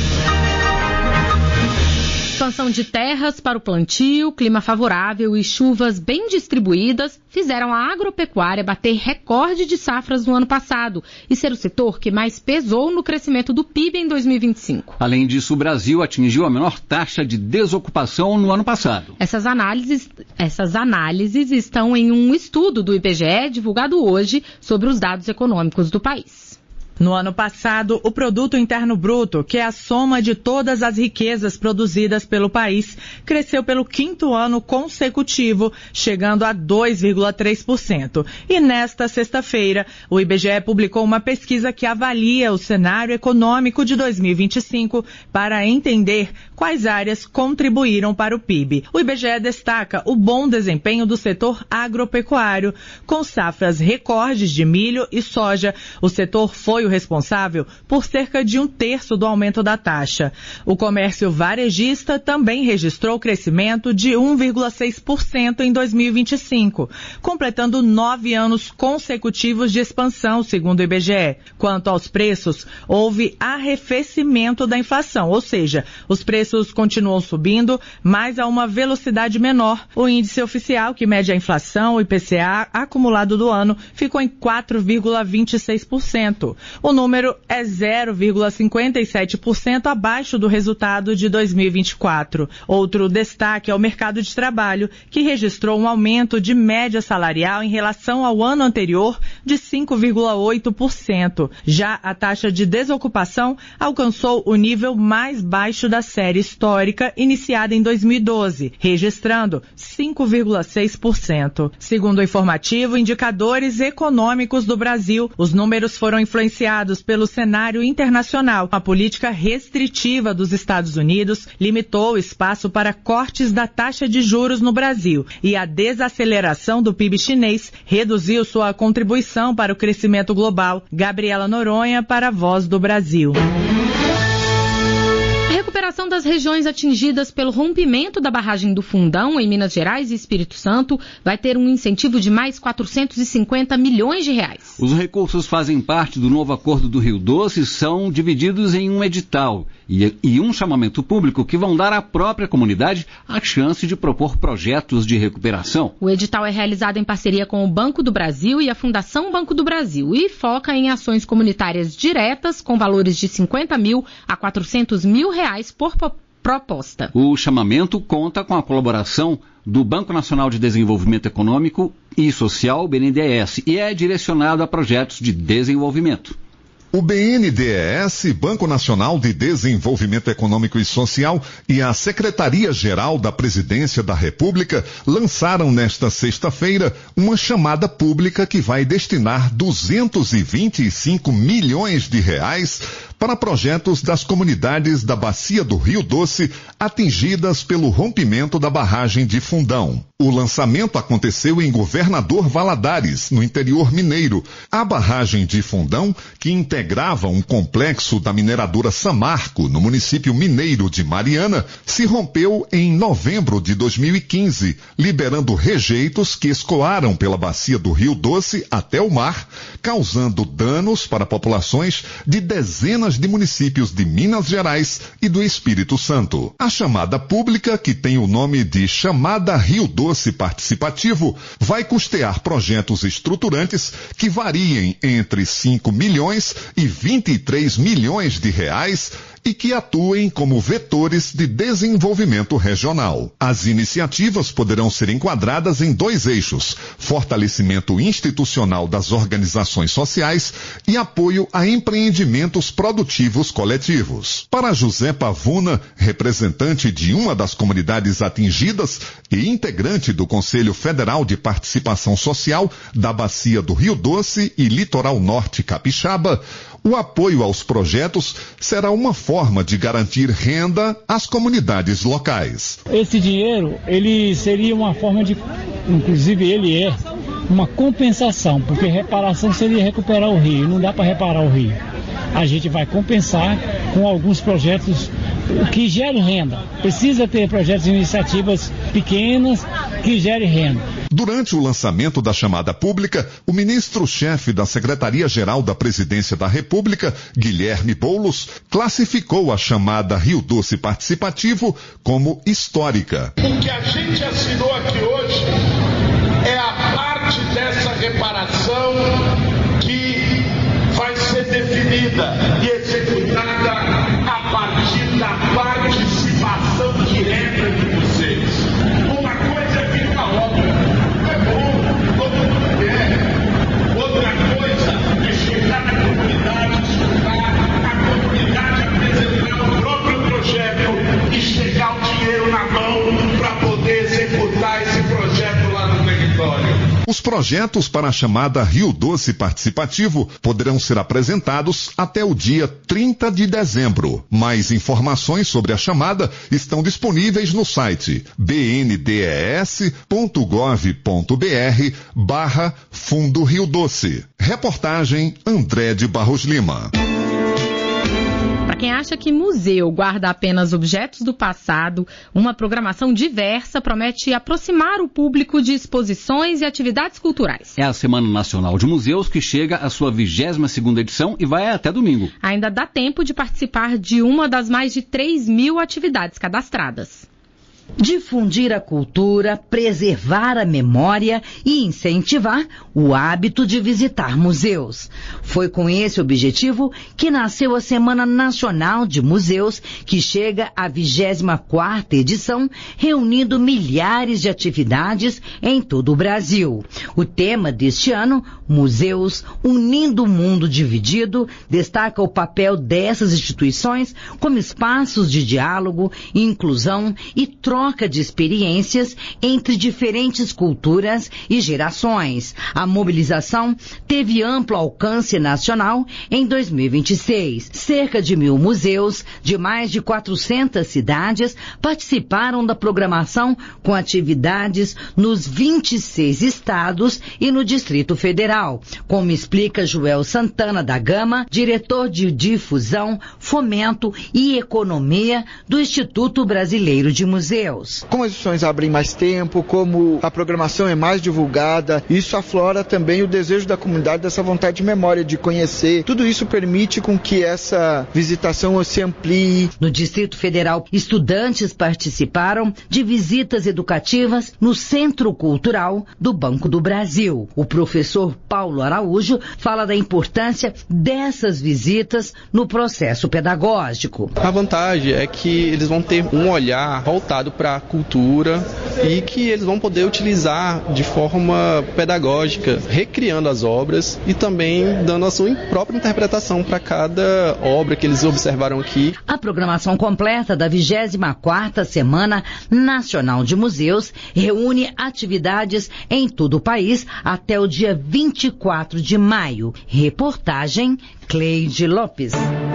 Expansão de terras para o plantio, clima favorável e chuvas bem distribuídas fizeram a agropecuária bater recorde de safras no ano passado e ser o setor que mais pesou no crescimento do P I B em dois mil e vinte e cinco. Além disso, o Brasil atingiu a menor taxa de desocupação no ano passado. Essas análises, essas análises estão em um estudo do I B G E divulgado hoje sobre os dados econômicos do país. No ano passado, o Produto Interno Bruto, que é a soma de todas as riquezas produzidas pelo país, cresceu pelo quinto ano consecutivo, chegando a dois vírgula três por cento. E nesta sexta-feira, o I B G E publicou uma pesquisa que avalia o cenário econômico de dois mil e vinte e cinco para entender quais áreas contribuíram para o P I B. O I B G E destaca o bom desempenho do setor agropecuário. Com safras recordes de milho e soja, o setor foi o responsável por cerca de um terço do aumento da taxa. O comércio varejista também registrou crescimento de um vírgula seis por cento em dois mil e vinte e cinco, completando nove anos consecutivos de expansão, segundo o I B G E. Quanto aos preços, houve arrefecimento da inflação, ou seja, os preços continuam subindo, mas a uma velocidade menor. O índice oficial, que mede a inflação, o I P C A, acumulado do ano, ficou em quatro vírgula vinte e seis por cento. O número é zero vírgula cinquenta e sete por cento abaixo do resultado de dois mil e vinte e quatro. Outro destaque é o mercado de trabalho, que registrou um aumento de média salarial em relação ao ano anterior de cinco vírgula oito por cento. Já a taxa de desocupação alcançou o nível mais baixo da série histórica, iniciada em dois mil e doze, registrando cinco vírgula seis por cento. Segundo o informativo Indicadores Econômicos do Brasil, os números foram influenciados pelo cenário internacional. A política restritiva dos Estados Unidos limitou o espaço para cortes da taxa de juros no Brasil e a desaceleração do P I B chinês reduziu sua contribuição para o crescimento global. Gabriela Noronha para a Voz do Brasil. A recuperação das regiões atingidas pelo rompimento da barragem do Fundão, em Minas Gerais e Espírito Santo, vai ter um incentivo de mais quatrocentos e cinquenta milhões de reais. Os recursos fazem parte do novo acordo do Rio Doce e são divididos em um edital e, e um chamamento público que vão dar à própria comunidade a chance de propor projetos de recuperação. O edital é realizado em parceria com o Banco do Brasil e a Fundação Banco do Brasil e foca em ações comunitárias diretas com valores de cinquenta mil a quatrocentos mil reais por proposta. O chamamento conta com a colaboração do Banco Nacional de Desenvolvimento Econômico e Social, B N D E S, e é direcionado a projetos de desenvolvimento. O B N D E S, Banco Nacional de Desenvolvimento Econômico e Social, e a Secretaria-Geral da Presidência da República lançaram nesta sexta-feira uma chamada pública que vai destinar duzentos e vinte e cinco milhões de reais para projetos das comunidades da Bacia do Rio Doce atingidas pelo rompimento da barragem de Fundão. O lançamento aconteceu em Governador Valadares, no interior mineiro. A barragem de Fundão, que integrava um complexo da mineradora Samarco, no município mineiro de Mariana, se rompeu em novembro de dois mil e quinze, liberando rejeitos que escoaram pela Bacia do Rio Doce até o mar, causando danos para populações de dezenas de municípios de Minas Gerais e do Espírito Santo. A chamada pública, que tem o nome de Chamada Rio Doce Participativo, vai custear projetos estruturantes que variem entre cinco milhões e vinte e três milhões de reais e que atuem como vetores de desenvolvimento regional. As iniciativas poderão ser enquadradas em dois eixos: fortalecimento institucional das organizações sociais e apoio a empreendimentos produtivos coletivos. Para José Pavuna, representante de uma das comunidades atingidas e integrante do Conselho Federal de Participação Social da Bacia do Rio Doce e Litoral Norte Capixaba, o apoio aos projetos será uma forma de garantir renda às comunidades locais. Esse dinheiro, ele seria uma forma de, inclusive ele é, uma compensação, porque reparação seria recuperar o rio, não dá para reparar o rio. A gente vai compensar com alguns projetos que gerem renda. Precisa ter projetos e iniciativas pequenas que gerem renda. Durante o lançamento da chamada pública, o ministro-chefe da Secretaria-Geral da Presidência da República, Guilherme Boulos, classificou a chamada Rio Doce Participativo como histórica. O que a gente assinou aqui hoje é a parte dessa reparação que vai ser definida e executada a partir da participação direta de vocês. Uma coisa fica óbvia, é bom, todo mundo quer. Outra coisa é chegar na comunidade, escutar a comunidade apresentar o próprio projeto e chegar o dinheiro na mão para poder executar esse projeto lá no território. Os projetos para a chamada Rio Doce Participativo poderão ser apresentados até o dia trinta de dezembro. Mais informações sobre a chamada estão disponíveis no site b n d e s ponto gov ponto b r barra Fundo Rio Doce. Reportagem André de Barros Lima. Para quem acha que museu guarda apenas objetos do passado, uma programação diversa promete aproximar o público de exposições e atividades culturais. É a Semana Nacional de Museus que chega à sua vigésima segunda edição e vai até domingo. Ainda dá tempo de participar de uma das mais de três mil atividades cadastradas. Difundir a cultura, preservar a memória e incentivar o hábito de visitar museus. Foi com esse objetivo que nasceu a Semana Nacional de Museus, que chega à vigésima quarta edição, reunindo milhares de atividades em todo o Brasil. O tema deste ano, Museus, unindo o mundo dividido, destaca o papel dessas instituições como espaços de diálogo, inclusão e troca troca de experiências entre diferentes culturas e gerações. A mobilização teve amplo alcance nacional em dois mil e vinte e seis. Cerca de mil museus de mais de quatrocentas cidades participaram da programação com atividades nos vinte e seis estados e no Distrito Federal, como explica Joel Santana da Gama, diretor de difusão, fomento e economia do Instituto Brasileiro de Museus. Como as instituições abrem mais tempo, como a programação é mais divulgada, isso aflora também o desejo da comunidade dessa vontade de memória, de conhecer. Tudo isso permite com que essa visitação se amplie. No Distrito Federal, estudantes participaram de visitas educativas no Centro Cultural do Banco do Brasil. O professor Paulo Araújo fala da importância dessas visitas no processo pedagógico. pedagógico. A vantagem é que eles vão ter um olhar voltado para a cultura e que eles vão poder utilizar de forma pedagógica, recriando as obras e também dando a sua própria interpretação para cada obra que eles observaram aqui. A programação completa da vigésima quarta Semana Nacional de Museus reúne atividades em todo o país até o dia vinte e quatro de maio. Reportagem Cleide Lopes.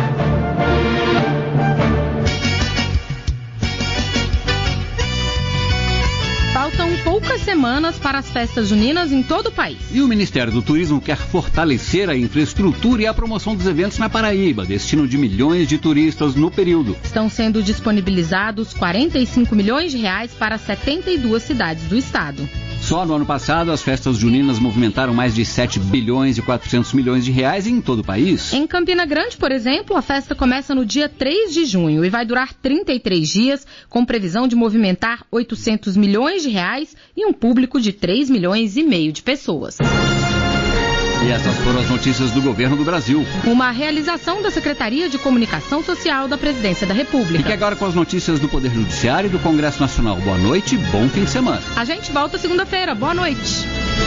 Faltam poucas semanas para as festas juninas em todo o país. E o Ministério do Turismo quer fortalecer a infraestrutura e a promoção dos eventos na Paraíba, destino de milhões de turistas no período. Estão sendo disponibilizados quarenta e cinco milhões de reais para setenta e duas cidades do estado. Só no ano passado, as festas juninas movimentaram mais de sete bilhões e quatrocentos milhões de reais em todo o país. Em Campina Grande, por exemplo, a festa começa no dia três de junho e vai durar trinta e três dias, com previsão de movimentar oitocentos milhões de reais e um público de três milhões e meio de pessoas. E essas foram as notícias do governo do Brasil. Uma realização da Secretaria de Comunicação Social da Presidência da República. Fique agora com as notícias do Poder Judiciário e do Congresso Nacional. Boa noite e bom fim de semana. A gente volta segunda-feira. Boa noite.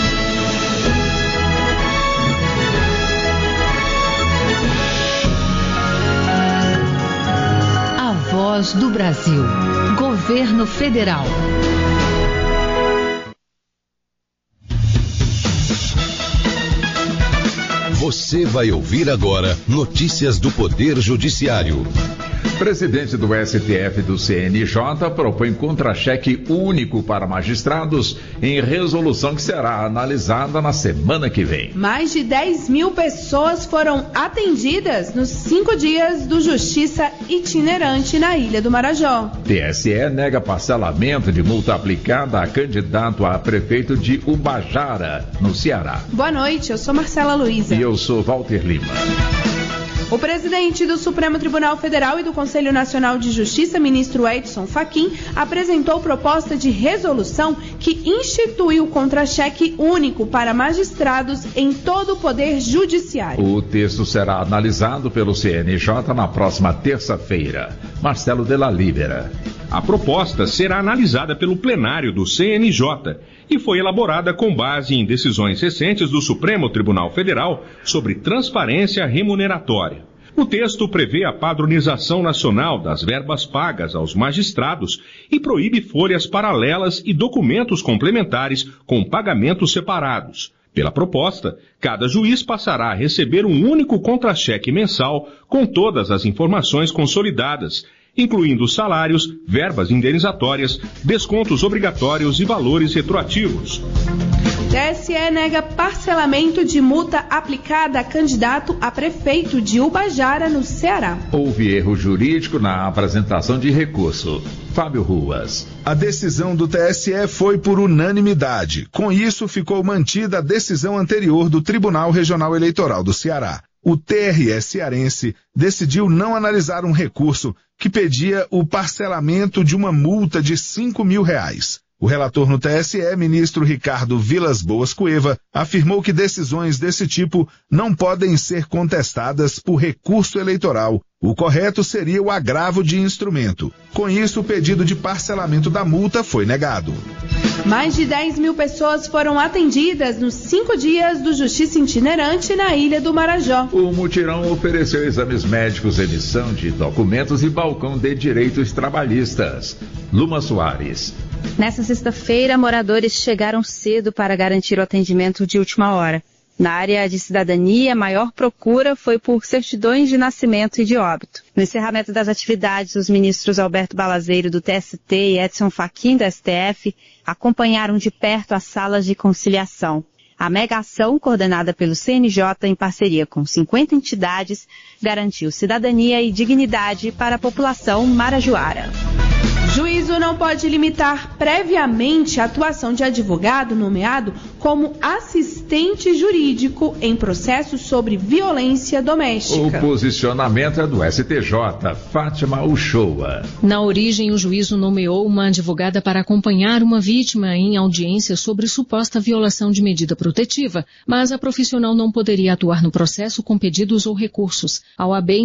A Voz do Brasil. Governo Federal. Você vai ouvir agora notícias do Poder Judiciário. Presidente do S T F do C N J propõe contra-cheque único para magistrados em resolução que será analisada na semana que vem. Mais de dez mil pessoas foram atendidas nos cinco dias do Justiça Itinerante na Ilha do Marajó. T S E nega parcelamento de multa aplicada a candidato a prefeito de Ubajara, no Ceará. Boa noite, eu sou Marcela Luiza. E eu sou Walter Lima. O presidente do Supremo Tribunal Federal e do Conselho Nacional de Justiça, ministro Edson Fachin, apresentou proposta de resolução que institui o contra-cheque único para magistrados em todo o Poder Judiciário. O texto será analisado pelo C N J na próxima terça-feira. Marcelo Della Libera. A proposta será analisada pelo plenário do C N J e foi elaborada com base em decisões recentes do Supremo Tribunal Federal sobre transparência remuneratória. O texto prevê a padronização nacional das verbas pagas aos magistrados e proíbe folhas paralelas e documentos complementares com pagamentos separados. Pela proposta, cada juiz passará a receber um único contra-cheque mensal com todas as informações consolidadas, incluindo salários, verbas indenizatórias, descontos obrigatórios e valores retroativos. T S E nega parcelamento de multa aplicada a candidato a prefeito de Ubajara, no Ceará. Houve erro jurídico na apresentação de recurso. Fábio Ruas. A decisão do T S E foi por unanimidade. Com isso, ficou mantida a decisão anterior do Tribunal Regional Eleitoral do Ceará. O T R E cearense decidiu não analisar um recurso que pedia o parcelamento de uma multa de cinco mil reais. O relator no T S E, ministro Ricardo Vilas Boas Cueva, afirmou que decisões desse tipo não podem ser contestadas por recurso eleitoral. O correto seria o agravo de instrumento. Com isso, o pedido de parcelamento da multa foi negado. Mais de dez mil pessoas foram atendidas nos cinco dias do Justiça Itinerante na Ilha do Marajó. O mutirão ofereceu exames médicos, emissão de documentos e balcão de direitos trabalhistas. Luma Soares. Nessa sexta-feira, moradores chegaram cedo para garantir o atendimento de última hora. Na área de cidadania, a maior procura foi por certidões de nascimento e de óbito. No encerramento das atividades, os ministros Alberto Balazeiro, do T S T, e Edson Fachin, do S T F, acompanharam de perto as salas de conciliação. A mega ação, coordenada pelo C N J em parceria com cinquenta entidades, garantiu cidadania e dignidade para a população marajoara. Juízo não pode limitar previamente a atuação de advogado nomeado como assistente jurídico em processos sobre violência doméstica. O posicionamento é do S T J, Fátima Uchoa. Na origem, o juízo nomeou uma advogada para acompanhar uma vítima em audiência sobre suposta violação de medida protetiva, mas a profissional não poderia atuar no processo com pedidos ou recursos. A O A B